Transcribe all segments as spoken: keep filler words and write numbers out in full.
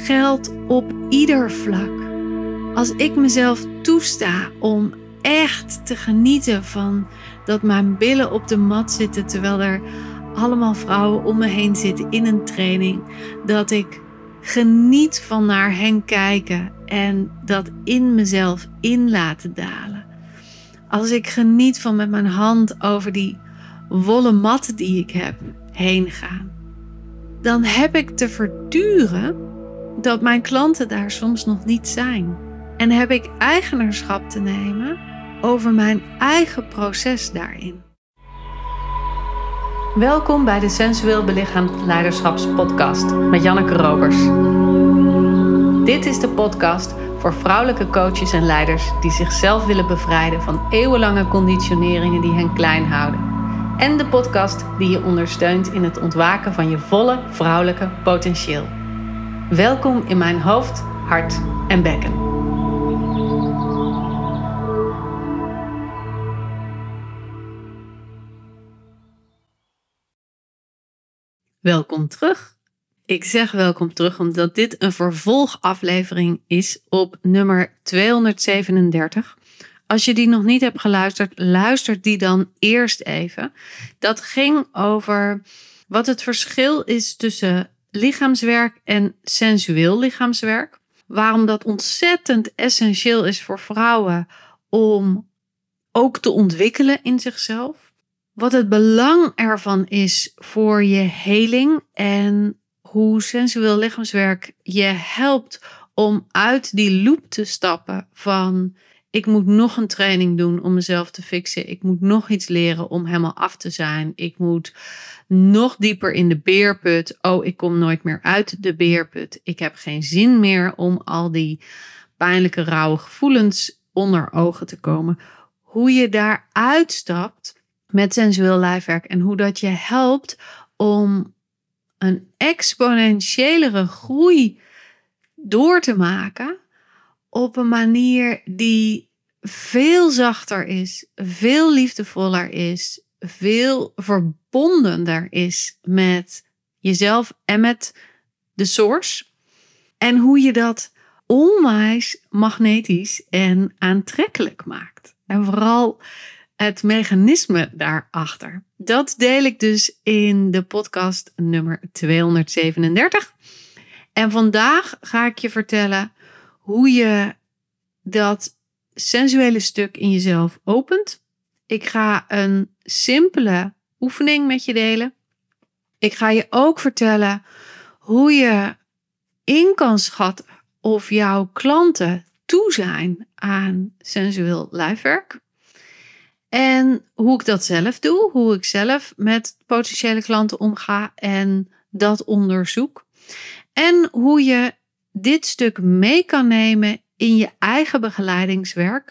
geldt op ieder vlak. Als ik mezelf toesta om echt te genieten van dat mijn billen op de mat zitten terwijl er allemaal vrouwen om me heen zitten in een training, dat ik geniet van naar hen kijken en dat in mezelf in laten dalen. Als ik geniet van met mijn hand over die wollen mat die ik heb heen gaan, dan heb ik te verduren dat mijn klanten daar soms nog niet zijn. En heb ik eigenaarschap te nemen over mijn eigen proces daarin. Welkom bij de Sensueel Belichaamd Leiderschapspodcast met Janneke Robers. Dit is de podcast voor vrouwelijke coaches en leiders die zichzelf willen bevrijden van eeuwenlange conditioneringen die hen klein houden. En de podcast die je ondersteunt in het ontwaken van je volle vrouwelijke potentieel. Welkom in mijn hoofd, hart en bekken. Welkom terug. Ik zeg welkom terug omdat dit een vervolgaflevering is op nummer tweehonderdzevenendertig. Als je die nog niet hebt geluisterd, luister die dan eerst even. Dat ging over wat het verschil is tussen lichaamswerk en sensueel lichaamswerk. Waarom dat ontzettend essentieel is voor vrouwen om ook te ontwikkelen in zichzelf. Wat het belang ervan is voor je heling en hoe sensueel lichaamswerk je helpt om uit die loop te stappen van ik moet nog een training doen om mezelf te fixen. Ik moet nog iets leren om helemaal af te zijn. Ik moet nog dieper in de beerput. Oh, ik kom nooit meer uit de beerput. Ik heb geen zin meer om al die pijnlijke, rauwe gevoelens onder ogen te komen. Hoe je daar uitstapt met sensueel lijfwerk en hoe dat je helpt om een exponentiëlere groei door te maken op een manier die veel zachter is, veel liefdevoller is, veel verbondener is met jezelf en met de source. En hoe je dat onwijs magnetisch en aantrekkelijk maakt. En vooral het mechanisme daarachter. Dat deel ik dus in de podcast nummer tweehonderdzevenendertig. En vandaag ga ik je vertellen hoe je dat sensuele stuk in jezelf opent. Ik ga een simpele oefening met je delen. Ik ga je ook vertellen hoe je in kan schatten of jouw klanten toe zijn aan sensueel lijfwerk. En hoe ik dat zelf doe, hoe ik zelf met potentiële klanten omga en dat onderzoek. En hoe je dit stuk mee kan nemen in je eigen begeleidingswerk.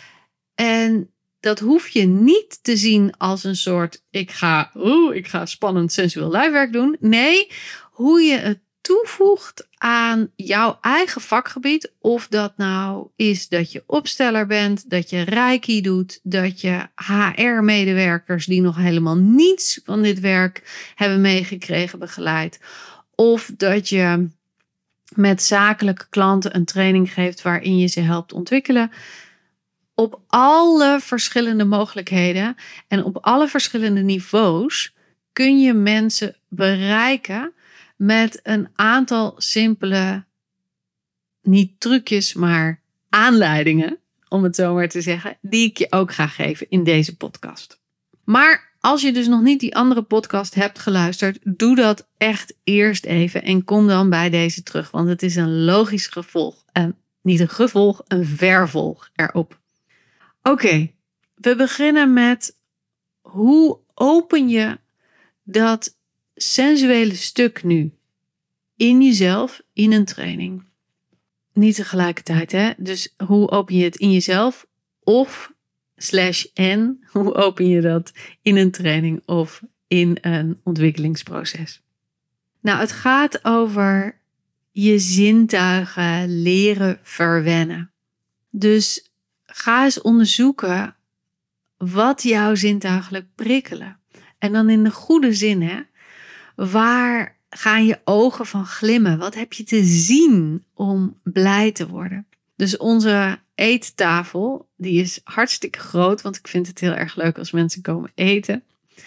En dat hoef je niet te zien als een soort, ik ga, oeh, ik ga spannend sensueel lijfwerk doen. Nee, hoe je het toevoegt aan jouw eigen vakgebied. Of dat nou is dat je opsteller bent, dat je reiki doet, dat je H R-medewerkers die nog helemaal niets van dit werk hebben meegekregen begeleid. Of dat je met zakelijke klanten een training geeft waarin je ze helpt ontwikkelen. Op alle verschillende mogelijkheden en op alle verschillende niveaus kun je mensen bereiken met een aantal simpele, niet trucjes, maar aanleidingen, om het zo maar te zeggen, die ik je ook ga geven in deze podcast. Maar als je dus nog niet die andere podcast hebt geluisterd, doe dat echt eerst even en kom dan bij deze terug, want het is een logisch gevolg. En niet een gevolg, een vervolg erop. Oké, okay, we beginnen met hoe open je dat sensuele stuk nu in jezelf in een training. Niet tegelijkertijd, hè? Dus hoe open je het in jezelf of slash en hoe open je dat in een training of in een ontwikkelingsproces? Nou, het gaat over je zintuigen leren verwennen. Dus ga eens onderzoeken wat jouw zintuigelijk prikkelen. En dan in de goede zin, hè? Waar gaan je ogen van glimmen? Wat heb je te zien om blij te worden? Dus onze eettafel, die is hartstikke groot. Want ik vind het heel erg leuk als mensen komen eten.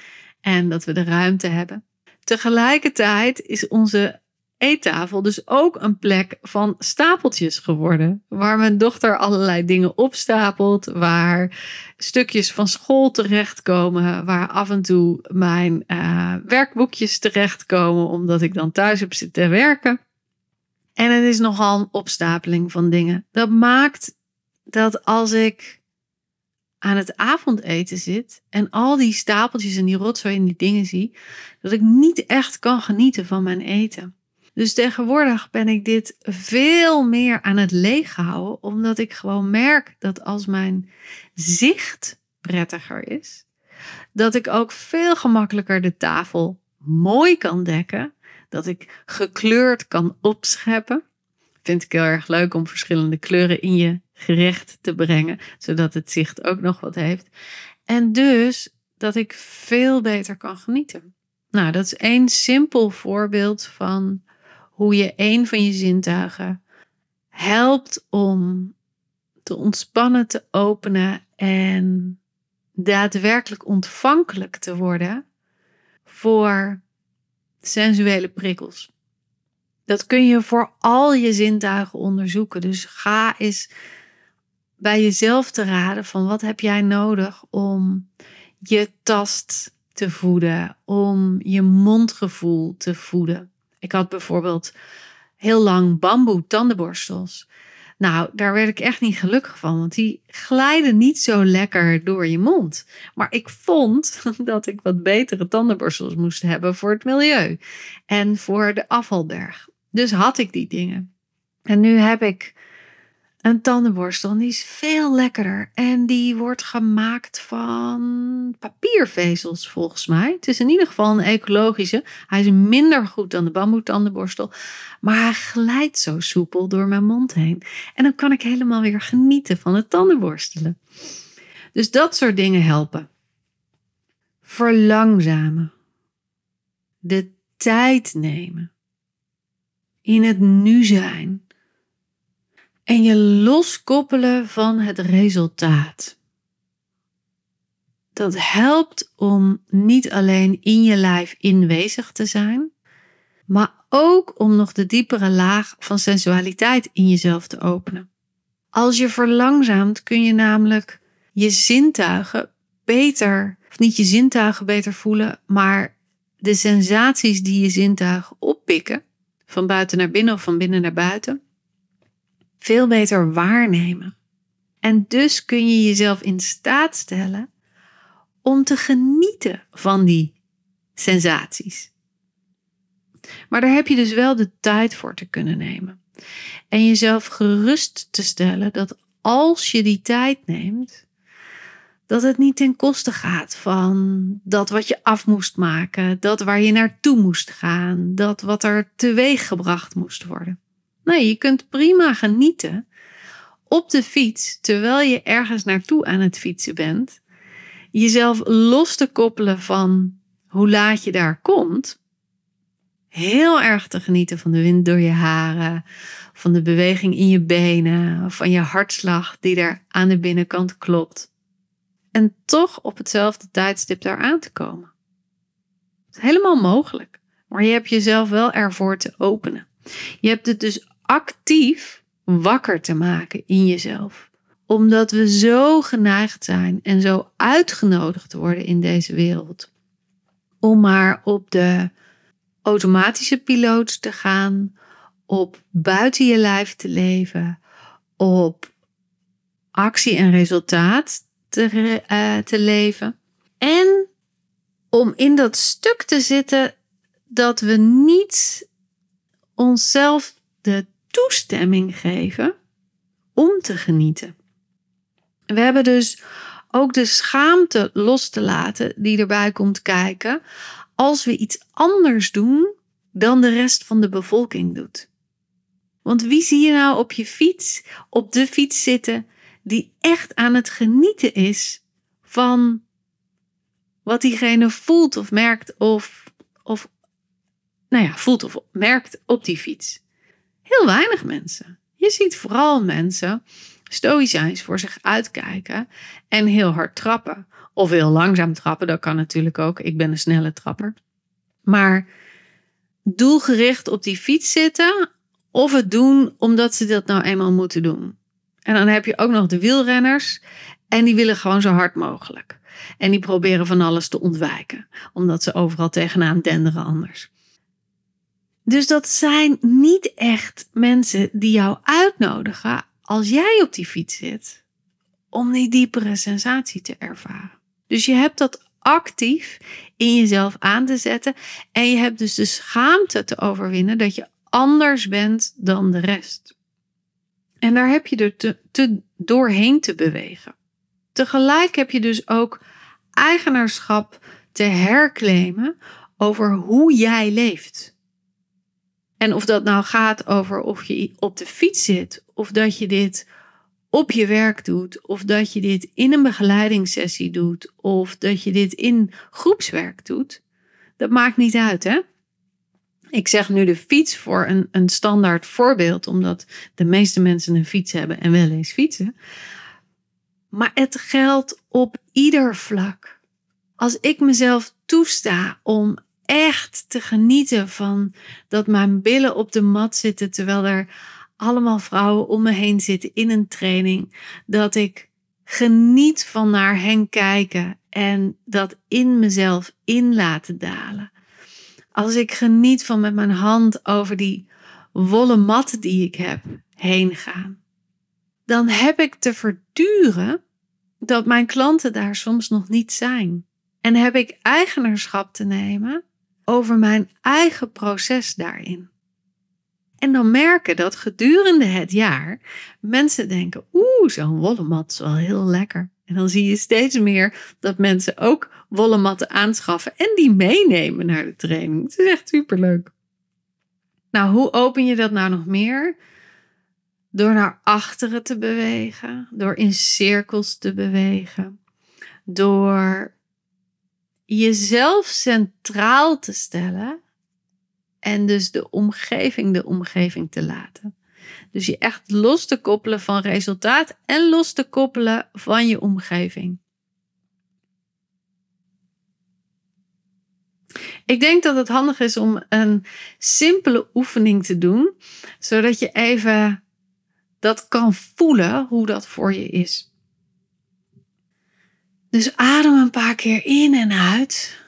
En dat we de ruimte hebben. Tegelijkertijd is onze eettafel dus ook een plek van stapeltjes geworden. Waar mijn dochter allerlei dingen opstapelt. Waar stukjes van school terechtkomen. Waar af en toe mijn uh, werkboekjes terechtkomen. Omdat ik dan thuis heb zitten werken. En het is nogal een opstapeling van dingen. Dat maakt dat als ik aan het avondeten zit. En al die stapeltjes en die rotzooi en die dingen zie. Dat ik niet echt kan genieten van mijn eten. Dus tegenwoordig ben ik dit veel meer aan het leeghouden. Omdat ik gewoon merk dat als mijn zicht prettiger is. Dat ik ook veel gemakkelijker de tafel mooi kan dekken. Dat ik gekleurd kan opscheppen. Vind ik heel erg leuk om verschillende kleuren in je gerecht te brengen. Zodat het zicht ook nog wat heeft. En dus dat ik veel beter kan genieten. Nou, dat is één simpel voorbeeld van hoe je één van je zintuigen helpt om te ontspannen, te openen en daadwerkelijk ontvankelijk te worden voor sensuele prikkels. Dat kun je voor al je zintuigen onderzoeken. Dus ga eens bij jezelf te raden van wat heb jij nodig om je tast te voeden, om je mondgevoel te voeden. Ik had bijvoorbeeld heel lang bamboe tandenborstels. Nou, daar werd ik echt niet gelukkig van, want die glijden niet zo lekker door je mond. Maar ik vond dat ik wat betere tandenborstels moest hebben voor het milieu en voor de afvalberg. Dus had ik die dingen. En nu heb ik een tandenborstel en die is veel lekkerder. En die wordt gemaakt van papiervezels volgens mij. Het is in ieder geval een ecologische. Hij is minder goed dan de bamboe tandenborstel. Maar hij glijdt zo soepel door mijn mond heen. En dan kan ik helemaal weer genieten van het tandenborstelen. Dus dat soort dingen helpen. Verlangzamen. De tijd nemen. In het nu zijn. En je loskoppelen van het resultaat. Dat helpt om niet alleen in je lijf inwezig te zijn, maar ook om nog de diepere laag van sensualiteit in jezelf te openen. Als je verlangzaamt kun je namelijk je zintuigen beter, of niet je zintuigen beter voelen, maar de sensaties die je zintuigen oppikken, van buiten naar binnen of van binnen naar buiten, veel beter waarnemen. En dus kun je jezelf in staat stellen om te genieten van die sensaties. Maar daar heb je dus wel de tijd voor te kunnen nemen. En jezelf gerust te stellen dat als je die tijd neemt, dat het niet ten koste gaat van dat wat je af moest maken, dat waar je naartoe moest gaan, dat wat er teweeg gebracht moest worden. Nee, je kunt prima genieten op de fiets, terwijl je ergens naartoe aan het fietsen bent. Jezelf los te koppelen van hoe laat je daar komt. Heel erg te genieten van de wind door je haren, van de beweging in je benen, van je hartslag die er aan de binnenkant klopt. En toch op hetzelfde tijdstip daar aan te komen. Het is helemaal mogelijk, maar je hebt jezelf wel ervoor te openen. Je hebt het dus actief wakker te maken in jezelf. Omdat we zo geneigd zijn en zo uitgenodigd worden in deze wereld. Om maar op de automatische piloot te gaan. Op buiten je lijf te leven. Op actie en resultaat te, uh, te leven. En om in dat stuk te zitten dat we niet onszelf de toestemming geven om te genieten. We hebben dus ook de schaamte los te laten die erbij komt kijken als we iets anders doen dan de rest van de bevolking doet. Want wie zie je nou op je fiets, op de fiets zitten, die echt aan het genieten is van wat diegene voelt of merkt of, of nou ja, voelt of merkt op die fiets? Heel weinig mensen. Je ziet vooral mensen stoïcijns voor zich uitkijken en heel hard trappen. Of heel langzaam trappen, dat kan natuurlijk ook. Ik ben een snelle trapper. Maar doelgericht op die fiets zitten of het doen omdat ze dat nou eenmaal moeten doen. En dan heb je ook nog de wielrenners en die willen gewoon zo hard mogelijk. En die proberen van alles te ontwijken, omdat ze overal tegenaan denderen anders. Dus dat zijn niet echt mensen die jou uitnodigen als jij op die fiets zit, om die diepere sensatie te ervaren. Dus je hebt dat actief in jezelf aan te zetten en je hebt dus de schaamte te overwinnen dat je anders bent dan de rest. En daar heb je er te, te doorheen te bewegen. Tegelijk heb je dus ook eigenaarschap te herclaimen over hoe jij leeft. En of dat nou gaat over of je op de fiets zit, of dat je dit op je werk doet, of dat je dit in een begeleidingssessie doet, of dat je dit in groepswerk doet, dat maakt niet uit, hè? Ik zeg nu de fiets voor een, een standaard voorbeeld, omdat de meeste mensen een fiets hebben en wel eens fietsen. Maar het geldt op ieder vlak. Als ik mezelf toesta om echt te genieten van dat mijn billen op de mat zitten, terwijl er allemaal vrouwen om me heen zitten in een training, dat ik geniet van naar hen kijken en dat in mezelf in laten dalen. Als ik geniet van met mijn hand over die wollen mat die ik heb heen gaan, dan heb ik te verduren dat mijn klanten daar soms nog niet zijn. En heb ik eigenaarschap te nemen over mijn eigen proces daarin. En dan merken dat gedurende het jaar mensen denken, oeh, zo'n wollen mat is wel heel lekker. En dan zie je steeds meer dat mensen ook wollen matten aanschaffen en die meenemen naar de training. Het is echt superleuk. Nou, hoe open je dat nou nog meer? Door naar achteren te bewegen, door in cirkels te bewegen, door jezelf centraal te stellen en dus de omgeving de omgeving te laten. Dus je echt los te koppelen van resultaat en los te koppelen van je omgeving. Ik denk dat het handig is om een simpele oefening te doen, zodat je even dat kan voelen hoe dat voor je is. Dus adem een paar keer in en uit.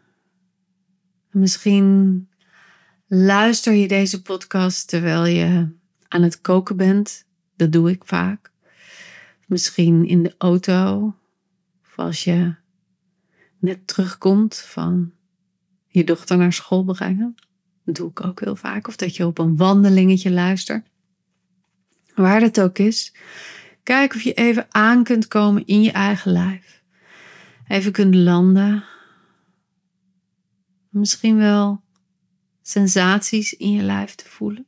Misschien luister je deze podcast terwijl je aan het koken bent. Dat doe ik vaak. Misschien in de auto. Of als je net terugkomt van je dochter naar school brengen. Dat doe ik ook heel vaak. Of dat je op een wandelingetje luistert. Waar dat ook is. Kijk of je even aan kunt komen in je eigen lijf. Even kunt landen. Misschien wel sensaties in je lijf te voelen.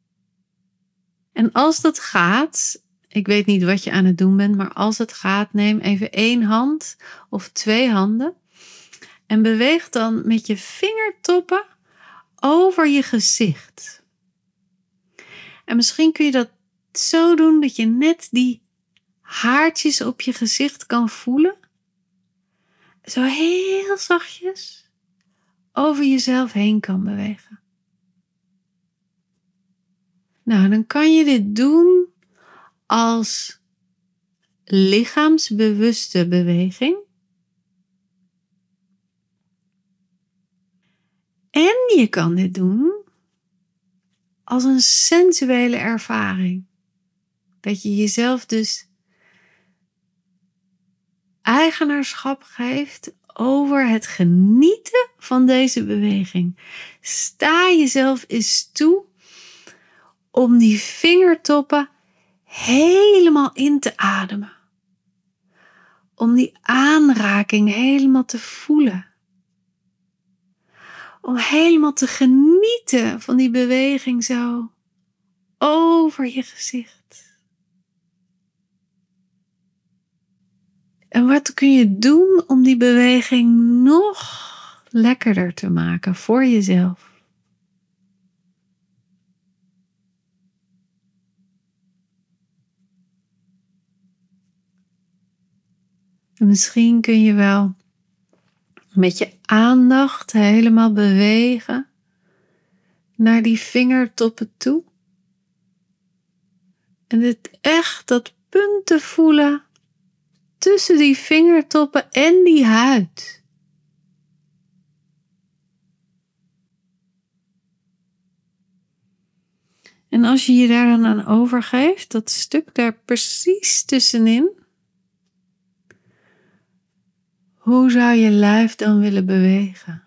En als dat gaat, ik weet niet wat je aan het doen bent, maar als het gaat, neem even één hand of twee handen en beweeg dan met je vingertoppen over je gezicht. En misschien kun je dat zo doen dat je net die haartjes op je gezicht kan voelen. Zo heel zachtjes over jezelf heen kan bewegen. Nou, dan kan je dit doen als lichaamsbewuste beweging. En je kan dit doen als een sensuele ervaring. Dat je jezelf dus eigenaarschap geeft over het genieten van deze beweging. Sta jezelf eens toe om die vingertoppen helemaal in te ademen. Om die aanraking helemaal te voelen. Om helemaal te genieten van die beweging zo over je gezicht. En wat kun je doen om die beweging nog lekkerder te maken voor jezelf? En misschien kun je wel met je aandacht helemaal bewegen naar die vingertoppen toe. En het echt dat punt te voelen tussen die vingertoppen en die huid. En als je je daar dan aan overgeeft, dat stuk daar precies tussenin, hoe zou je lijf dan willen bewegen?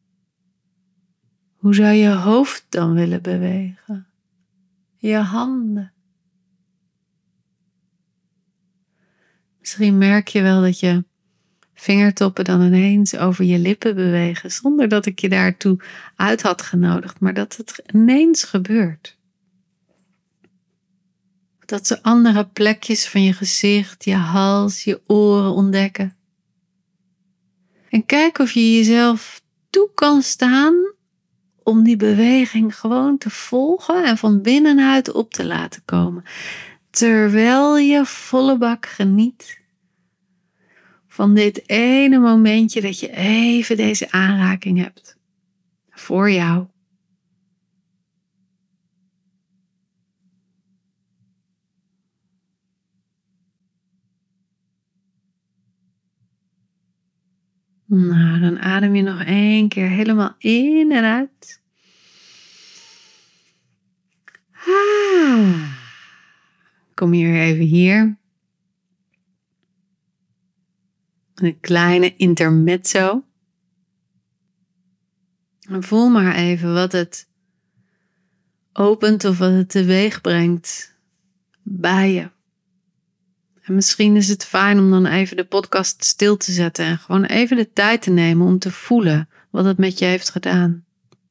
Hoe zou je hoofd dan willen bewegen? Je handen. Misschien merk je wel dat je vingertoppen dan ineens over je lippen bewegen, zonder dat ik je daartoe uit had genodigd, maar dat het ineens gebeurt. Dat ze andere plekjes van je gezicht, je hals, je oren ontdekken. En kijk of je jezelf toe kan staan om die beweging gewoon te volgen en van binnenuit op te laten komen. Terwijl je volle bak geniet van dit ene momentje dat je even deze aanraking hebt. Voor jou. Nou, dan adem je nog één keer helemaal in en uit. Ah. Kom je weer even hier. Een kleine intermezzo. En voel maar even wat het opent of wat het teweeg brengt bij je. En misschien is het fijn om dan even de podcast stil te zetten en gewoon even de tijd te nemen om te voelen wat het met je heeft gedaan.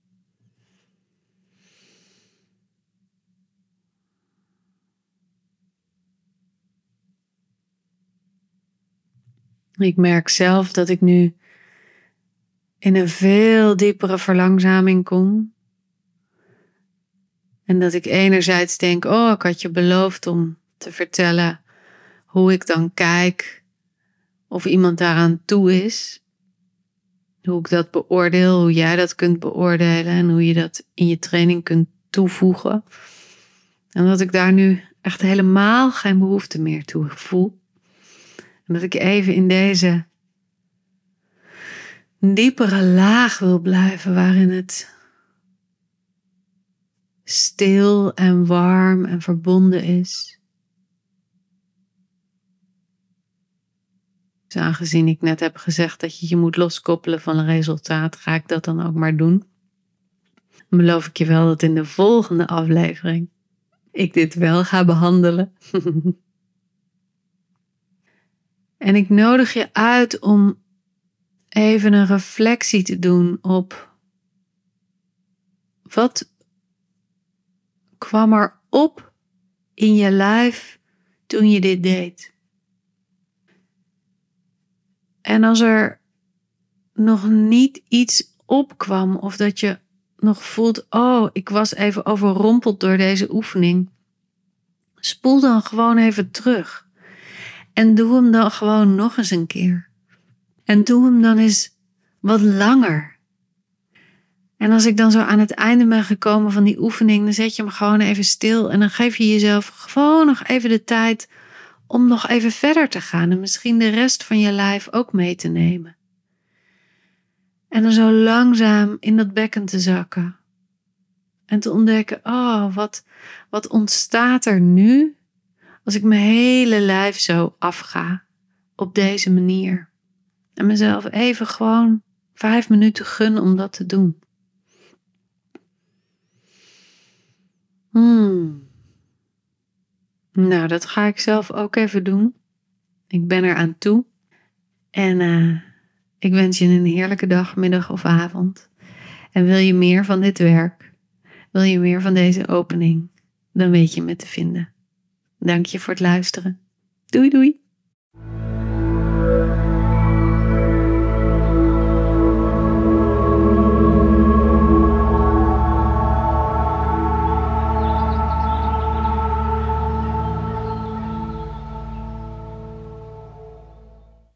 Ik merk zelf dat ik nu in een veel diepere verlangzaming kom. En dat ik enerzijds denk, oh, ik had je beloofd om te vertellen hoe ik dan kijk of iemand daaraan toe is. Hoe ik dat beoordeel, hoe jij dat kunt beoordelen en hoe je dat in je training kunt toevoegen. En dat ik daar nu echt helemaal geen behoefte meer toe voel. En dat ik even in deze diepere laag wil blijven waarin het stil en warm en verbonden is. Dus aangezien ik net heb gezegd dat je je moet loskoppelen van een resultaat, ga ik dat dan ook maar doen. Dan beloof ik je wel dat in de volgende aflevering ik dit wel ga behandelen. En ik nodig je uit om even een reflectie te doen op wat kwam er op in je lijf toen je dit deed. En als er nog niet iets opkwam of dat je nog voelt, oh, ik was even overrompeld door deze oefening, spoel dan gewoon even terug. En doe hem dan gewoon nog eens een keer. En doe hem dan eens wat langer. En als ik dan zo aan het einde ben gekomen van die oefening, dan zet je hem gewoon even stil. En dan geef je jezelf gewoon nog even de tijd om nog even verder te gaan. En misschien de rest van je lijf ook mee te nemen. En dan zo langzaam in dat bekken te zakken. En te ontdekken, oh, wat, wat ontstaat er nu als ik mijn hele lijf zo afga op deze manier. En mezelf even gewoon vijf minuten gunnen om dat te doen. Hmm. Nou, dat ga ik zelf ook even doen. Ik ben er aan toe. En uh, ik wens je een heerlijke dag, middag of avond. En wil je meer van dit werk? Wil je meer van deze opening? Dan weet je me te vinden. Dank je voor het luisteren. Doei doei.